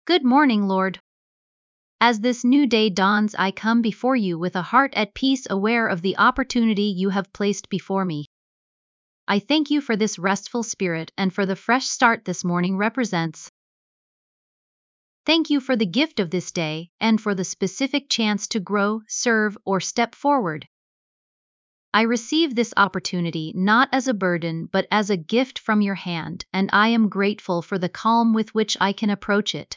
Good morning, Lord. As this new day dawns, I come before you with a heart at peace, aware of the opportunity you have placed before me. I thank you for this restful spirit and for the fresh start this morning represents. Thank you for the gift of this day and for the specific chance to grow, serve, or step forward. I receive this opportunity not as a burden but as a gift from your hand, and I am grateful for the calm with which I can approach it.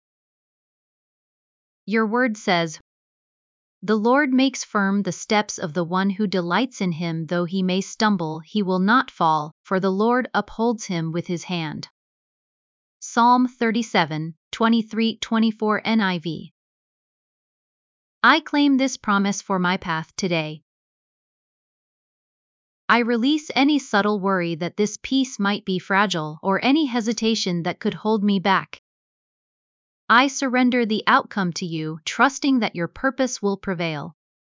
Your word says, "The Lord makes firm the steps of the one who delights in him. Though he may stumble, he will not fall, for the Lord upholds him with his hand." Psalm 37:23-24 NIV. I claim this promise for my path today. I release any subtle worry that this peace might be fragile or any hesitation that could hold me back. I surrender the outcome to you, trusting that your purpose will prevail.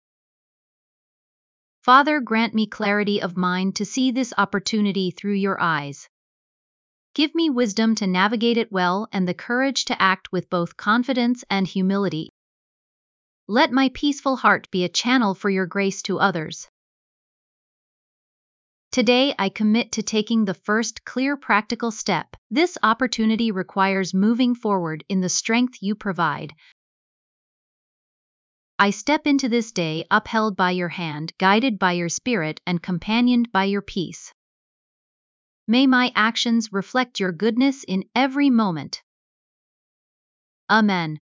Father, grant me clarity of mind to see this opportunity through your eyes. Give me wisdom to navigate it well and the courage to act with both confidence and humility. Let my peaceful heart be a channel for your grace to others. Today, I commit to taking the first clear practical step. This opportunity requires moving forward in the strength you provide. I step into this day upheld by your hand, guided by your spirit, and companioned by your peace. May my actions reflect your goodness in every moment. Amen.